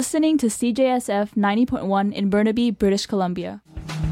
Listening to CJSF 90.1 in Burnaby, British Columbia.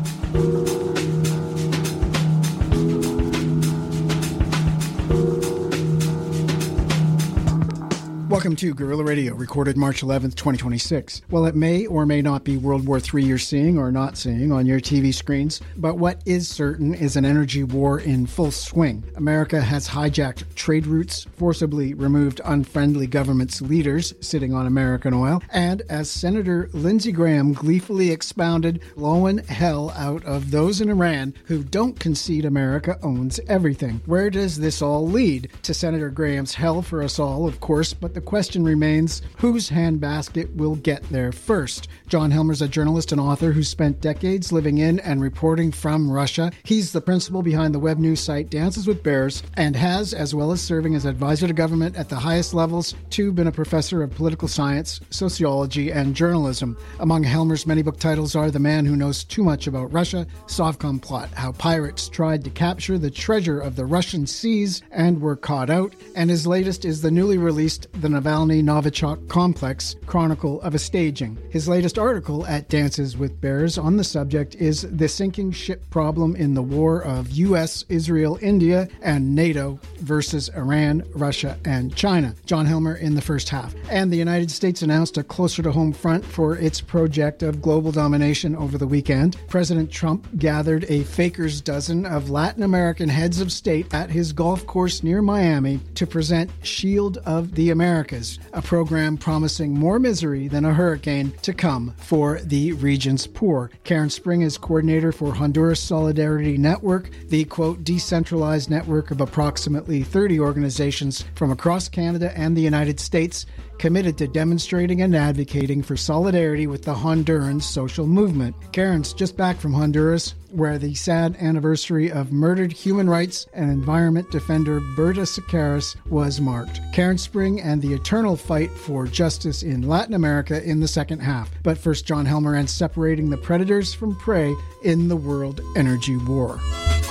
Welcome to Guerrilla Radio, recorded March 11th, 2026. Well, it may or may not be World War III you're seeing or not seeing on your TV screens, but what is certain is an energy war in full swing. America has hijacked trade routes, forcibly removed unfriendly government's leaders sitting on American oil, and as Senator Lindsey Graham gleefully expounded, blowing hell out of those in Iran who don't concede America owns everything. Where does this all lead? To Senator Graham's hell for us all, of course, but the question remains, whose handbasket will get there first? John Helmer's a journalist and author who spent decades living in and reporting from Russia. He's the principal behind the web news site Dances with Bears and has, as well as serving as advisor to government at the highest levels, been a professor of political science, sociology, and journalism. Among Helmer's many book titles are The Man Who Knows Too Much About Russia, Sovcom Plot, How Pirates Tried to Capture the Treasure of the Russian Seas and Were Caught Out, and his latest is the newly released The Navalny-Novichok Complex, Chronicle of a Staging. His latest article at Dances with Bears on the subject is The Sinking Ship Problem in the War of U.S., Israel, India, and NATO versus Iran, Russia, and China. John Helmer in the first half. And the United States announced a closer-to-home front for its project of global domination over the weekend. President Trump gathered a faker's dozen of Latin American heads of state at his golf course near Miami to present Shield of the Americas, a program promising more misery than a hurricane to come for the region's poor. Karen Spring is coordinator for Honduras Solidarity Network, the, quote, decentralized network of approximately 30 organizations from across Canada and the United States committed to demonstrating and advocating for solidarity with the Honduran social movement. Karen's just back from Honduras, where the sad anniversary of murdered human rights and environment defender Berta Secaris was marked. Karen Spring and the eternal fight for justice in Latin America in the second half. But first, John Helmer and separating the predators from prey in the world energy war.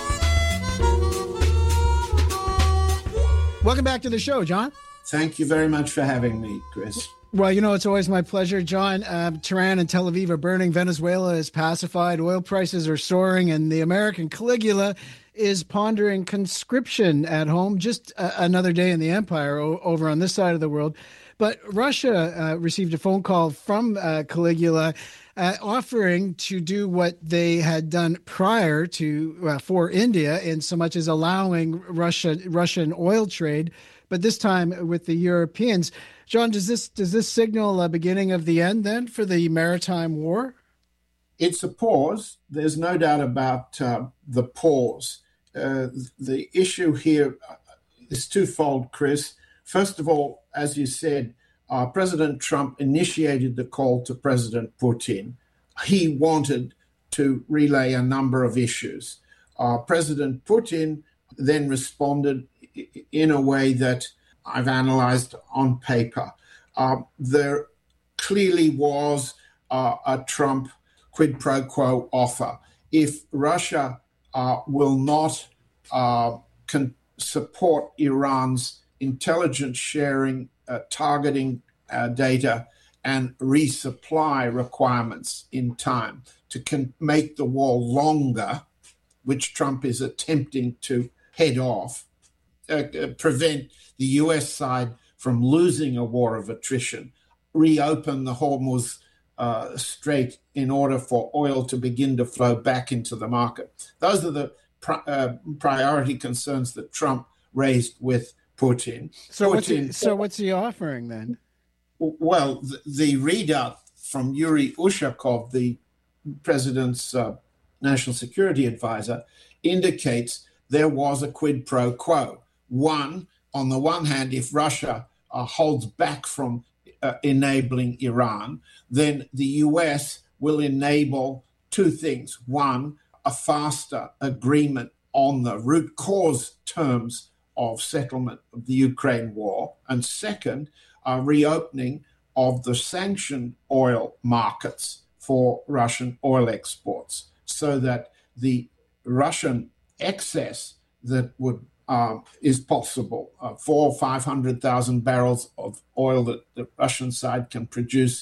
Welcome back to the show, John. Thank you very much for having me, Chris. Well, you know, it's always my pleasure, John. Tehran and Tel Aviv are burning. Venezuela is pacified. Oil prices are soaring. And the American Caligula is pondering conscription at home. Just another day in the empire over on this side of the world. But Russia received a phone call from Caligula offering to do what they had done prior to for India, in so much as allowing Russian oil trade, but this time with the Europeans. John, does this signal a beginning of the end then for the maritime war? It's a pause. There's no doubt about the pause. The issue here is twofold, Chris. First of all, as you said, President Trump initiated the call to President Putin. He wanted to relay a number of issues. President Putin then responded in a way that I've analyzed on paper. There clearly was a Trump quid pro quo offer. If Russia will not support Iran's intelligence sharing, targeting data, and resupply requirements in time to make the war longer, which Trump is attempting to head off, prevent the U.S. side from losing a war of attrition, reopen the Hormuz Strait in order for oil to begin to flow back into the market. Those are the priority concerns that Trump raised with Putin. So what's he offering then? Well, the readout from Yuri Ushakov, the president's national security advisor, indicates there was a quid pro quo. On the one hand, if Russia holds back from enabling Iran, then the U.S. will enable two things. One, a faster agreement on the root cause terms of settlement of the Ukraine war. And second, a reopening of the sanctioned oil markets for Russian oil exports, so that the Russian excess that is possible, 400,000 or 500,000 barrels of oil that the Russian side can produce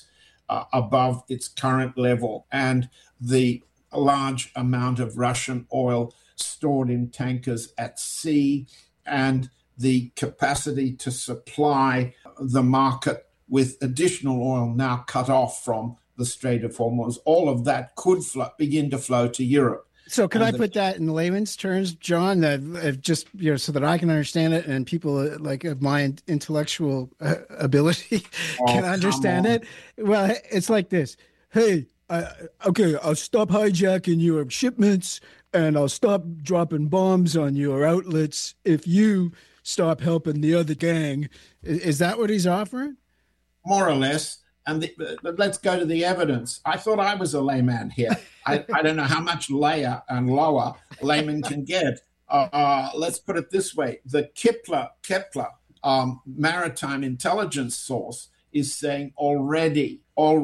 above its current level, and the large amount of Russian oil stored in tankers at sea, and the capacity to supply the market with additional oil now cut off from the Strait of Hormuz. All of that could begin to flow to Europe. So can I put that in layman's terms, John, that just, so that I can understand it and people like of my intellectual ability can understand it? Well, it's like this. Hey, okay, I'll stop hijacking your shipments and I'll stop dropping bombs on your outlets if you stop helping the other gang. Is that what he's offering? More or less. And let's go to the evidence. I thought I was a layman here. I don't know how much layer and lower layman can get. Let's put it this way. The Kepler maritime intelligence source is saying already,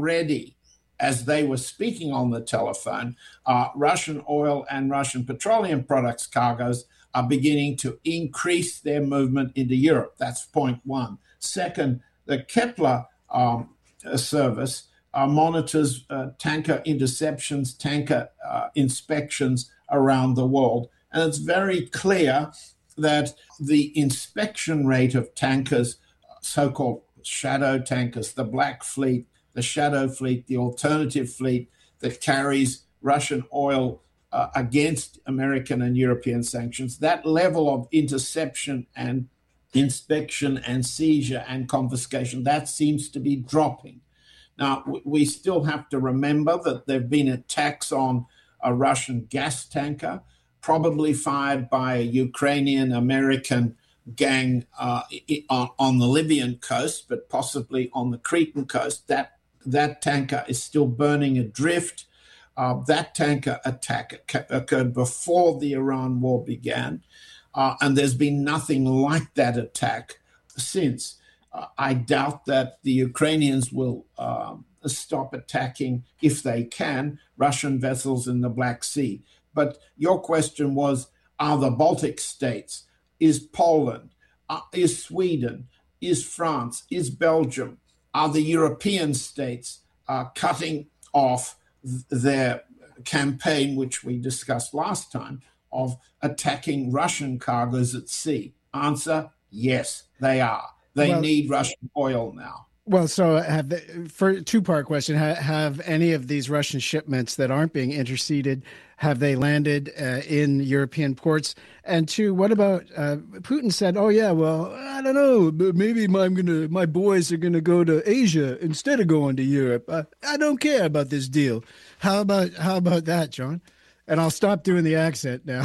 as they were speaking on the telephone, Russian oil and Russian petroleum products cargoes are beginning to increase their movement into Europe. That's point one. Second, the Kepler service monitors tanker interceptions, tanker inspections around the world. And it's very clear that the inspection rate of tankers, so-called shadow tankers, the Black Fleet, the Shadow Fleet, the alternative fleet that carries Russian oil against American and European sanctions, that level of interception and inspection and seizure and confiscation, that seems to be dropping. Now, we still have to remember that there have been attacks on a Russian gas tanker, probably fired by a Ukrainian-American gang on the Libyan coast, but possibly on the Cretan coast. That tanker is still burning adrift. That tanker attack occurred before the Iran war began. And there's been nothing like that attack since. I doubt that the Ukrainians will stop attacking, if they can, Russian vessels in the Black Sea. But your question was, are the Baltic states, is Poland, is Sweden, is France, is Belgium, are the European states cutting off their campaign, which we discussed last time, of attacking Russian cargoes at sea? Answer, yes, they are. They need Russian oil now. Well, so for a two-part question, have any of these Russian shipments that aren't being intercepted, have they landed in European ports? And two, what about Putin said, oh, yeah, well, I don't know, maybe my boys are going to go to Asia instead of going to Europe. I don't care about this deal. How about that, John? And I'll stop doing the accent now.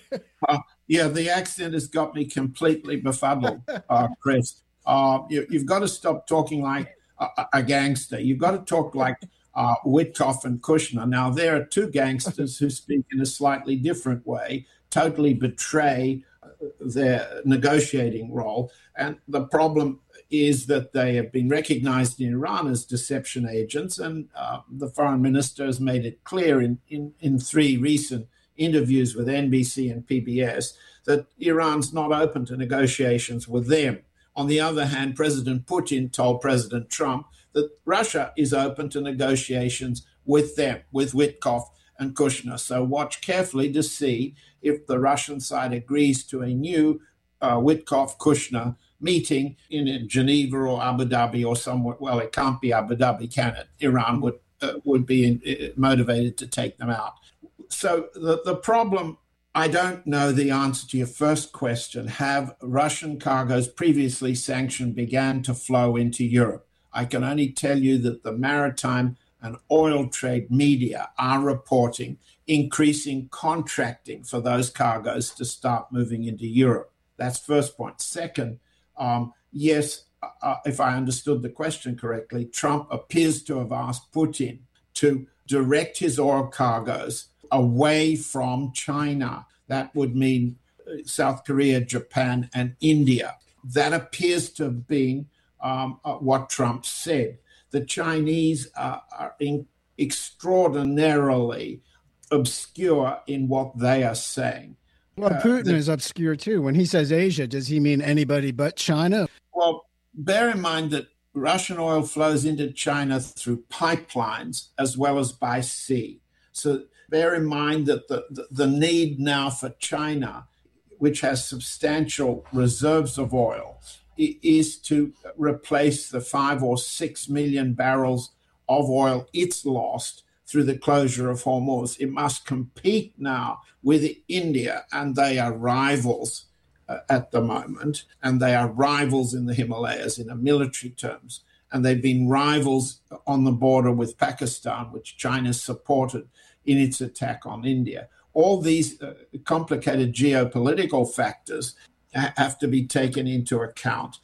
Yeah, the accent has got me completely befuddled, Chris. You've got to stop talking like a gangster. You've got to talk like Witkoff and Kushner. Now, there are two gangsters who speak in a slightly different way, totally betray their negotiating role. And the problem is that they have been recognized in Iran as deception agents. And the foreign minister has made it clear in three recent interviews with NBC and PBS that Iran's not open to negotiations with them. On the other hand, President Putin told President Trump that Russia is open to negotiations with them, with Witkoff and Kushner. So watch carefully to see if the Russian side agrees to a new Witkoff-Kushner meeting in Geneva or Abu Dhabi or somewhere. Well, it can't be Abu Dhabi, can it? Iran would be motivated to take them out. So the problem, I don't know the answer to your first question. Have Russian cargoes previously sanctioned began to flow into Europe? I can only tell you that the maritime and oil trade media are reporting increasing contracting for those cargoes to start moving into Europe. That's first point. Second, yes, if I understood the question correctly, Trump appears to have asked Putin to direct his oil cargoes away from China. That would mean South Korea, Japan, and India. That appears to have been what Trump said. The Chinese are extraordinarily obscure in what they are saying. Well, Putin is obscure too. When he says Asia, does he mean anybody but China? Well, bear in mind that Russian oil flows into China through pipelines as well as by sea. So bear in mind that the need now for China, which has substantial reserves of oil, is to replace the 5 or 6 million barrels of oil it's lost through the closure of Hormuz. It must compete now with India, and they are rivals at the moment, and they are rivals in the Himalayas in military terms, and they've been rivals on the border with Pakistan, which China supported in its attack on India. All these complicated geopolitical factors have to be taken into account.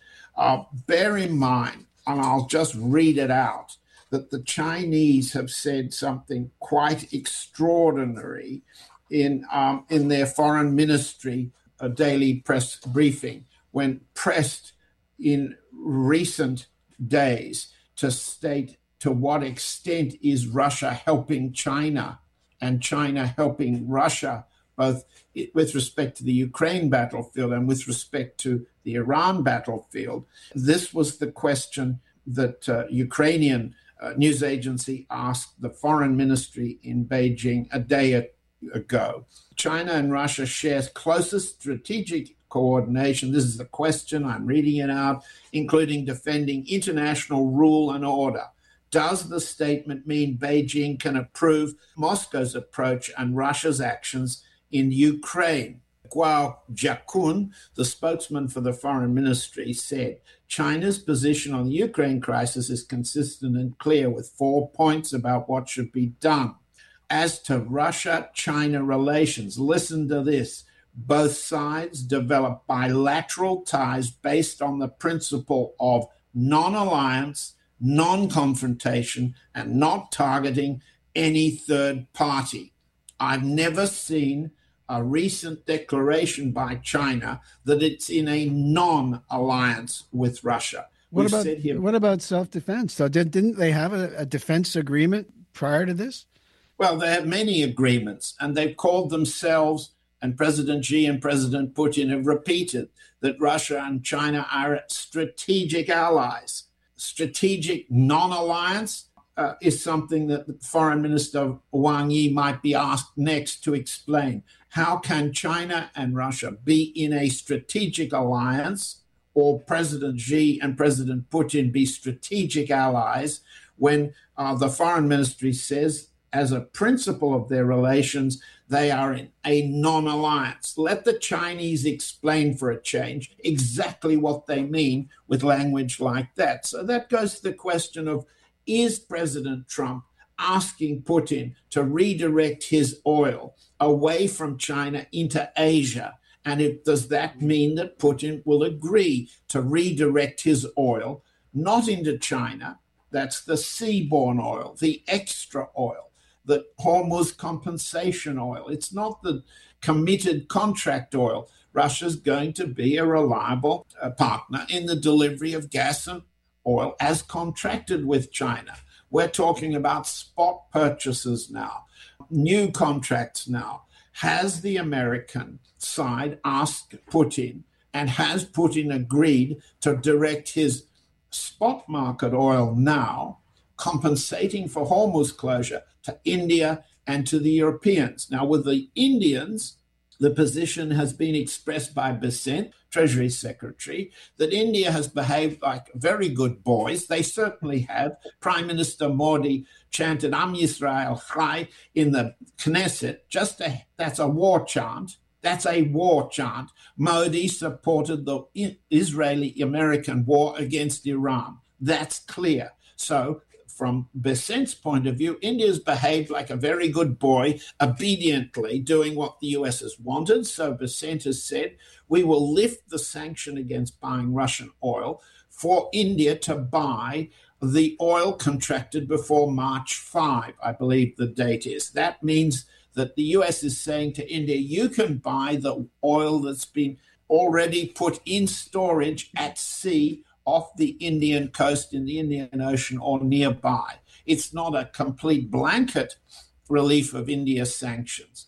Bear in mind, and I'll just read it out, that the Chinese have said something quite extraordinary in their foreign ministry daily press briefing when pressed in recent days to state to what extent is Russia helping China and China helping Russia, both with respect to the Ukraine battlefield and with respect to the Iran battlefield. This was the question that Ukrainian news agency asked the foreign ministry in Beijing a day ago. China and Russia share closest strategic coordination. This is the question, I'm reading it out, including defending international rule and order. Does the statement mean Beijing can approve Moscow's approach and Russia's actions in Ukraine? Guo Jiakun, the spokesman for the foreign ministry, said China's position on the Ukraine crisis is consistent and clear with 4 points about what should be done. As to Russia-China relations, listen to this. Both sides develop bilateral ties based on the principle of non-alliance, non-confrontation, and not targeting any third party. I've never seen a recent declaration by China that it's in a non-alliance with Russia. What about self-defense? So didn't they have a defense agreement prior to this? Well, they have many agreements, and they've called themselves, and President Xi and President Putin have repeated that Russia and China are strategic allies. Strategic non-alliance is something that the Foreign Minister Wang Yi might be asked next to explain. How can China and Russia be in a strategic alliance, or President Xi and President Putin be strategic allies, when the Foreign Ministry says, as a principle of their relations, they are in a non-alliance? Let the Chinese explain for a change exactly what they mean with language like that. So that goes to the question of, is President Trump asking Putin to redirect his oil away from China into Asia? And does that mean that Putin will agree to redirect his oil not into China? That's the seaborne oil, the extra oil, the Hormuz compensation oil. It's not the committed contract oil. Russia's going to be a reliable partner in the delivery of gas and oil as contracted with China. We're talking about spot purchases now, new contracts now. Has the American side asked Putin, and has Putin agreed to direct his spot market oil now, compensating for Hormuz closure, to India and to the Europeans? Now, with the Indians, the position has been expressed by Besant, Treasury Secretary, that India has behaved like very good boys. They certainly have. Prime Minister Modi chanted Am Yisrael Chai in the Knesset. That's a war chant. That's a war chant. Modi supported the Israeli-American war against Iran. That's clear. So from Besant's point of view, India's behaved like a very good boy, obediently doing what the US has wanted. So Besant has said, we will lift the sanction against buying Russian oil for India to buy the oil contracted before March 5, I believe the date is. That means that the US is saying to India, you can buy the oil that's been already put in storage at sea off the Indian coast in the Indian Ocean or nearby. It's not a complete blanket relief of India's sanctions.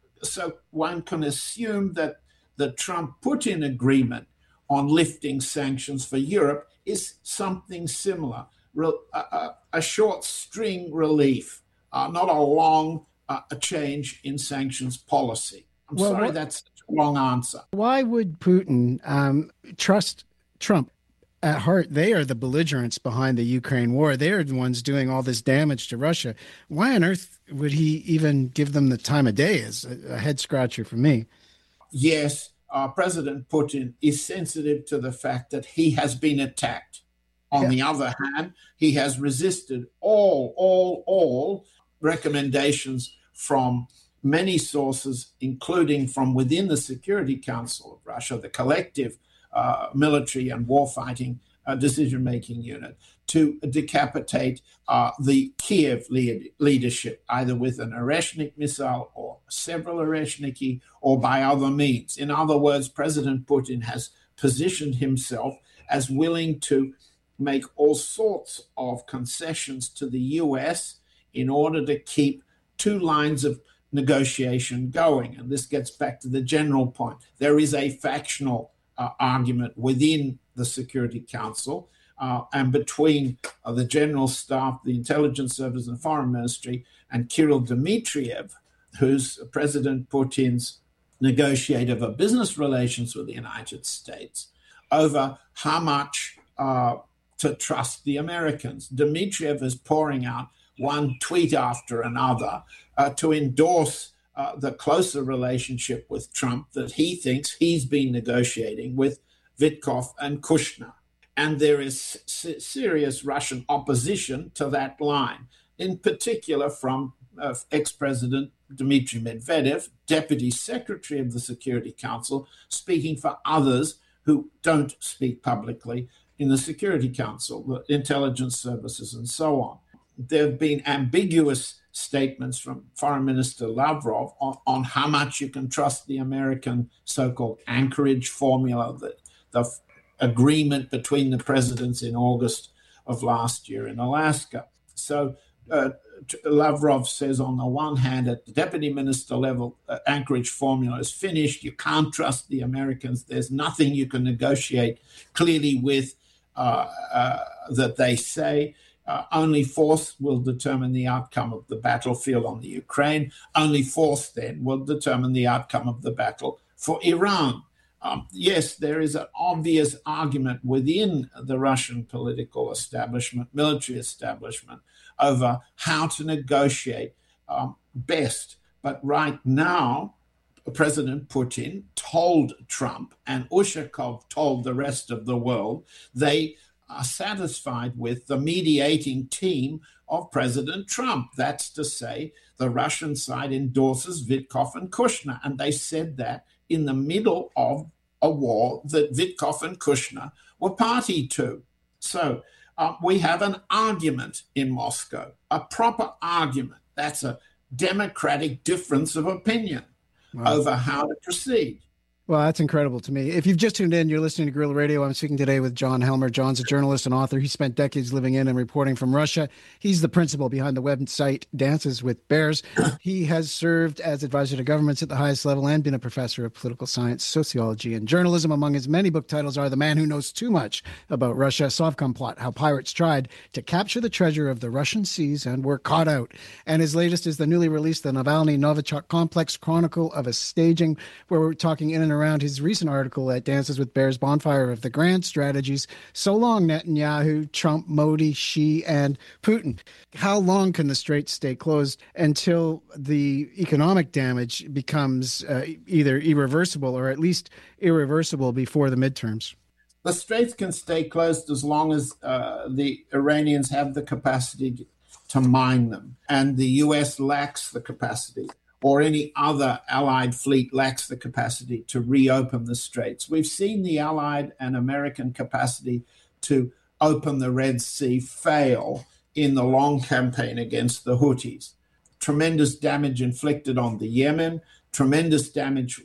So one can assume that the Trump-Putin agreement on lifting sanctions for Europe is something similar, a short string relief, not a long a change in sanctions policy. I'm sorry that's such a long answer. Why would Putin trust Trump? At heart, they are the belligerents behind the Ukraine war. They are the ones doing all this damage to Russia. Why on earth would he even give them the time of day? Is a head scratcher for me. Yes, President Putin is sensitive to the fact that he has been attacked. On the other hand, he has resisted all recommendations from many sources, including from within the Security Council of Russia, the collective military and warfighting decision-making unit, to decapitate the Kiev leadership, either with an Oreshnik missile or several Oreshniki, or by other means. In other words, President Putin has positioned himself as willing to make all sorts of concessions to the US in order to keep two lines of negotiation going. And this gets back to the general point. There is a factional argument within the Security Council and between the General Staff, the Intelligence Service, and Foreign Ministry, and Kirill Dmitriev, who's President Putin's negotiator for business relations with the United States, over how much to trust the Americans. Dmitriev is pouring out one tweet after another to endorse the closer relationship with Trump that he thinks he's been negotiating with Witkoff and Kushner. And there is serious Russian opposition to that line, in particular from ex-President Dmitry Medvedev, Deputy Secretary of the Security Council, speaking for others who don't speak publicly in the Security Council, the intelligence services, and so on. There have been ambiguous statements from Foreign Minister Lavrov on how much you can trust the American so-called Anchorage formula, the agreement between the presidents in August of last year in Alaska. So Lavrov says, on the one hand, at the deputy minister level, Anchorage formula is finished. You can't trust the Americans. There's nothing you can negotiate clearly with that they say. Only force will determine the outcome of the battlefield on the Ukraine. Only force then will determine the outcome of the battle for Iran. Yes, there is an obvious argument within the Russian political establishment, military establishment, over how to negotiate best. But right now, President Putin told Trump, and Ushakov told the rest of the world, they are satisfied with the mediating team of President Trump. That's to say, the Russian side endorses Witkoff and Kushner. And they said that in the middle of a war that Witkoff and Kushner were party to. So we have an argument in Moscow, a proper argument. That's a democratic difference of opinion over how to proceed. Well, that's incredible to me. If you've just tuned in, you're listening to Guerrilla Radio. I'm speaking today with John Helmer. John's a journalist and author. He spent decades living in and reporting from Russia. He's the principal behind the website Dances with Bears. He has served as advisor to governments at the highest level and been a professor of political science, sociology, and journalism. Among his many book titles are The Man Who Knows Too Much About Russia, Sovcomplot, How Pirates Tried to Capture the Treasure of the Russian Seas and Were Caught Out. And his latest is the newly released The Navalny-Novichok Complex, Chronicle of a Staging, where we're talking in and around his recent article at Dances with Bears, Bonfire of the Grand Strategies. So long, Netanyahu, Trump, Modi, Xi, and Putin. How long can the straits stay closed until the economic damage becomes either irreversible or at least irreversible before the midterms? The straits can stay closed as long as the Iranians have the capacity to mine them, and the U.S. lacks the capacity, or any other Allied fleet lacks the capacity to reopen the straits. We've seen the Allied and American capacity to open the Red Sea fail in the long campaign against the Houthis. Tremendous damage inflicted on the Yemen, tremendous damage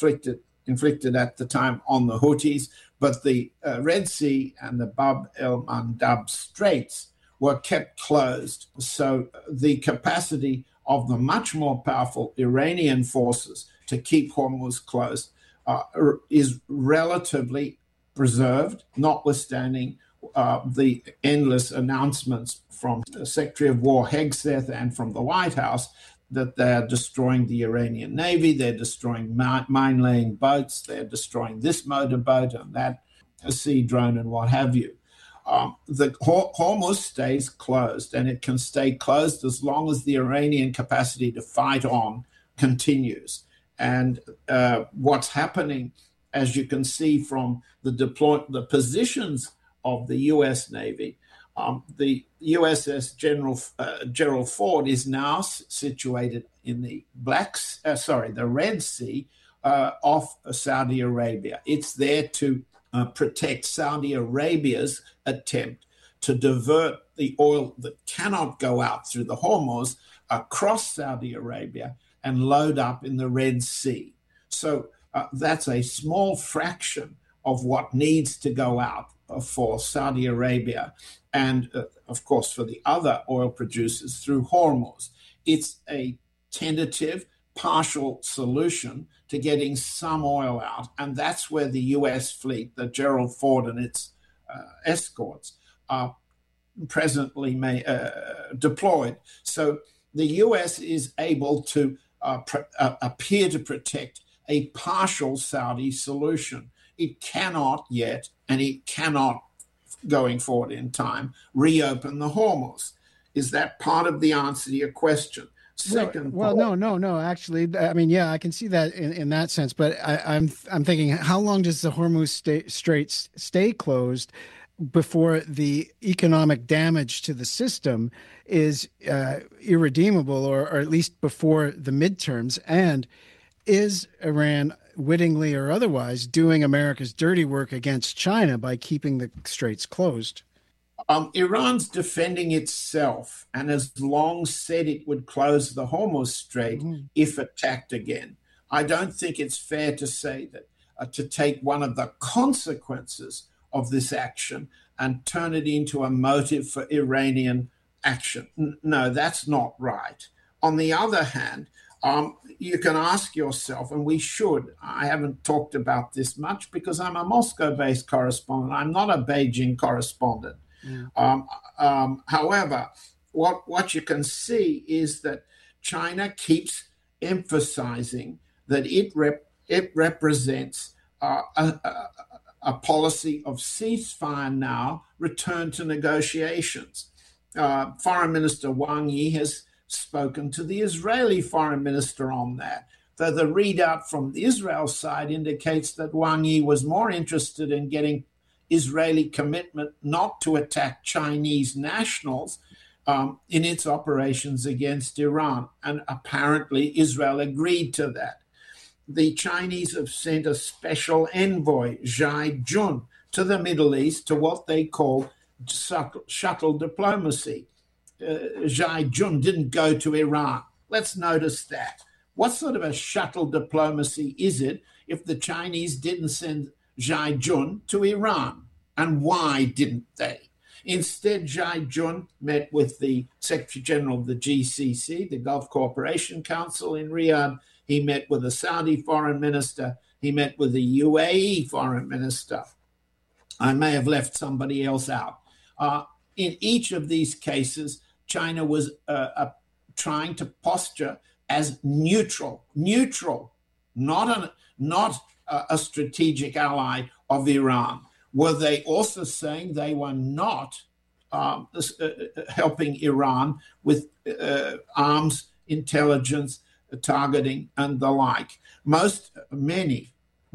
inflicted at the time on the Houthis, but the Red Sea and the Bab el-Mandab Straits were kept closed. So the capacity of the much more powerful Iranian forces to keep Hormuz closed is relatively preserved, notwithstanding the endless announcements from Secretary of War Hegseth and from the White House that they are destroying the Iranian Navy, they're destroying mine-laying boats, they're destroying this motorboat and that sea drone and what have you. The Hormuz stays closed, and it can stay closed as long as the Iranian capacity to fight on continues. And what's happening, as you can see from the positions of the U.S. Navy, the USS Gerald Ford is now situated in the the Red Sea off Saudi Arabia. It's there to protect Saudi Arabia's attempt to divert the oil that cannot go out through the Hormuz across Saudi Arabia and load up in the Red Sea. So that's a small fraction of what needs to go out for Saudi Arabia and, of course, for the other oil producers through Hormuz. It's a tentative, partial solution to getting some oil out, and that's where the U.S. fleet, the Gerald Ford and its escorts, are presently deployed. So the U.S. is able to appear to protect a partial Saudi solution. It cannot yet, and it cannot, going forward in time, reopen the Hormuz. Is that part of the answer to your question? No. Actually, I mean, yeah, I can see that in that sense. But I'm thinking, how long does the Hormuz Strait stay closed before the economic damage to the system is irredeemable, or at least before the midterms? And is Iran wittingly or otherwise doing America's dirty work against China by keeping the straits closed? Iran's defending itself and has long said it would close the Hormuz Strait if attacked again. I don't think it's fair to say that to take one of the consequences of this action and turn it into a motive for Iranian action. No, that's not right. On the other hand, you can ask yourself, and we should, I haven't talked about this much because I'm a Moscow-based correspondent. I'm not a Beijing correspondent. However, what you can see is that China keeps emphasizing that it represents a policy of ceasefire now, return to negotiations. Foreign Minister Wang Yi has spoken to the Israeli foreign minister on that. Though the readout from the Israel side indicates that Wang Yi was more interested in getting Israeli commitment not to attack Chinese nationals in its operations against Iran. And apparently Israel agreed to that. The Chinese have sent a special envoy, Zhai Jun, to the Middle East to what they call shuttle diplomacy. Zhai Jun didn't go to Iran. Let's notice that. What sort of a shuttle diplomacy is it if the Chinese didn't send Zhai Jun to Iran? And why didn't they? Instead, Zhai Jun met with the Secretary General of the GCC, the Gulf Cooperation Council in Riyadh. He met with the Saudi foreign minister. He met with the UAE foreign minister. I may have left somebody else out. In each of these cases, China was trying to posture as neutral, not a strategic ally of Iran. Were they also saying they were not helping Iran with arms, intelligence, targeting, and the like? Many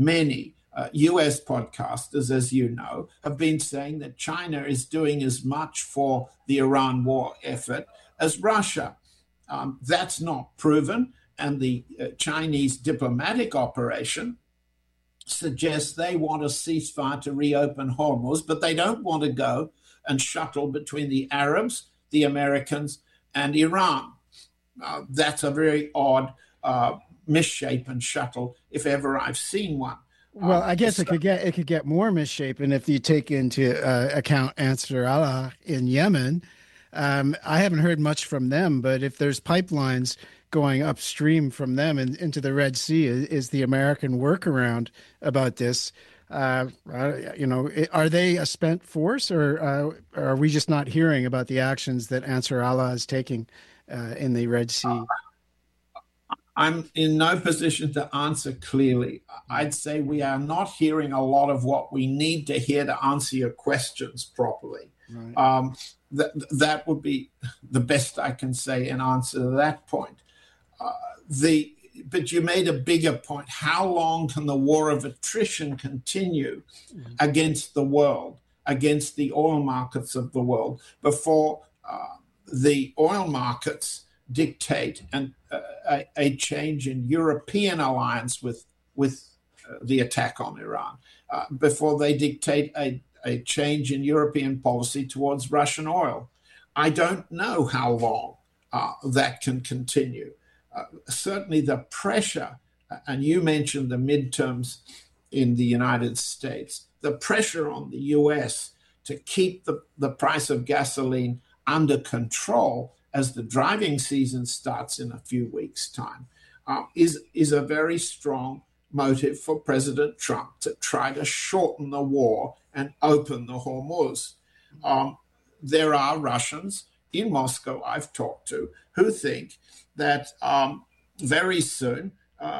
US podcasters, as you know, have been saying that China is doing as much for the Iran war effort as Russia. That's not proven, and the Chinese diplomatic operation suggests they want a ceasefire to reopen Hormuz, but they don't want to go and shuttle between the Arabs, the Americans, and Iran. That's a very odd, misshapen shuttle, if ever I've seen one. Well, I guess it could get more misshapen if you take into account Ansar Allah in Yemen. I haven't heard much from them, but if there's pipelines going upstream from them and into the Red Sea, is the American workaround about this. Are they a spent force, or are we just not hearing about the actions that Ansar Allah is taking in the Red Sea? I'm in no position to answer clearly. I'd say we are not hearing a lot of what we need to hear to answer your questions properly. Right. That would be the best I can say in answer to that point. But you made a bigger point. How long can the war of attrition continue against the world, against the oil markets of the world, before the oil markets dictate a change in European alliance with the attack on Iran, before they dictate a change in European policy towards Russian oil? I don't know how long that can continue. Certainly the pressure, and you mentioned the midterms in the United States, the pressure on the US to keep the price of gasoline under control as the driving season starts in a few weeks' time is a very strong motive for President Trump to try to shorten the war and open the Hormuz. There are Russians in Moscow I've talked to who think that very soon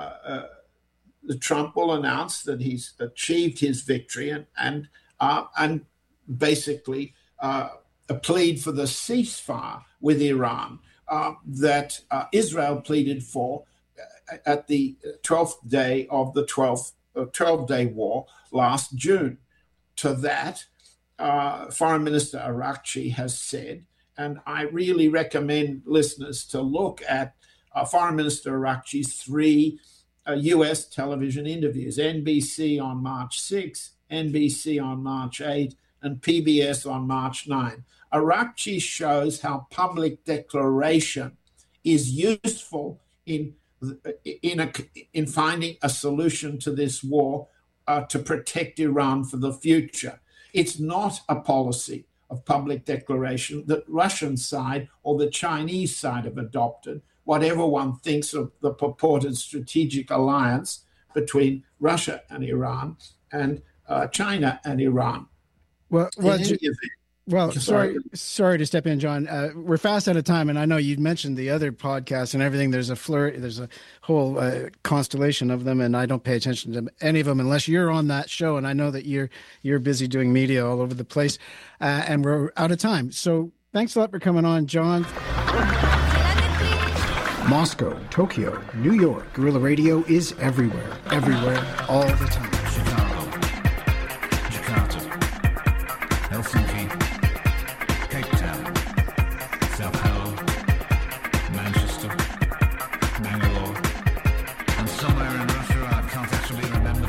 Trump will announce that he's achieved his victory and basically plead for the ceasefire with Iran that Israel pleaded for at the 12th day of the 12-day war last June. To that, Foreign Minister Arakchi has said, and I really recommend listeners to look at Foreign Minister Arakchi's 3 U.S. television interviews, NBC on March 6, NBC on March 8, and PBS on March 9. Arakchi shows how public declaration is useful in finding a solution to this war to protect Iran for the future. It's not a policy of public declaration that Russian side or the Chinese side have adopted, whatever one thinks of the purported strategic alliance between Russia and Iran and China and Iran. Sorry to step in, John. We're fast out of time, and I know you mentioned the other podcasts and everything. There's a whole constellation of them, and I don't pay attention to any of them unless you're on that show. And I know that you're busy doing media all over the place, and we're out of time. So thanks a lot for coming on, John. Moscow, Tokyo, New York. Guerrilla Radio is everywhere, all the time. Chicago, Jakarta, Helsinki, Cape Town, Sao Paulo, Manchester, Bangalore, and somewhere in Russia I can't actually remember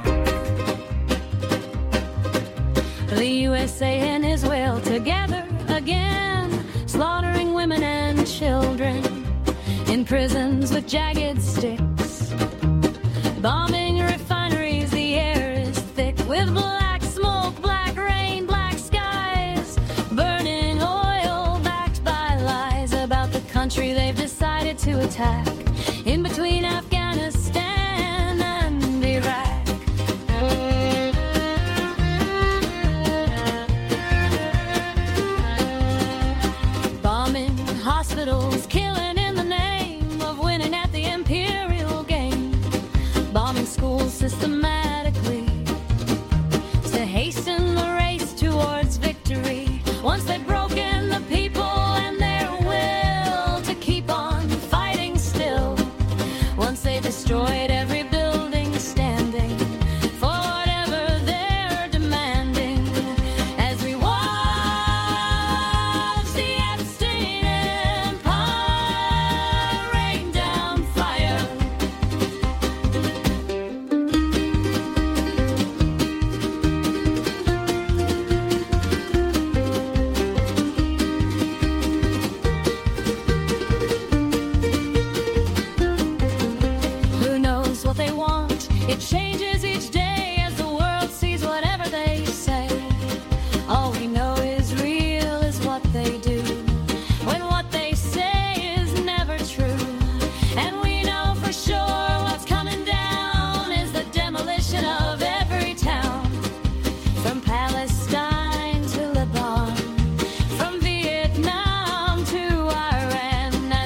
the name of. The USA and Israel together again, slaughtering women and children in prisons with jagged sticks, bombing refineries. The air is thick with black smoke, black rain, black skies, burning oil backed by lies about the country they've decided to attack in between Afghanistan and Iraq. Bombing hospitals, killing in the name of winning at the imperial game, bombing schools systematically to hasten the race towards victory. Once they've broken the people and their will to keep on fighting still, once they destroyed every building standing for whatever they're demanding, as we watch the Epstein Empire rain down fire. Who knows what they want? It changes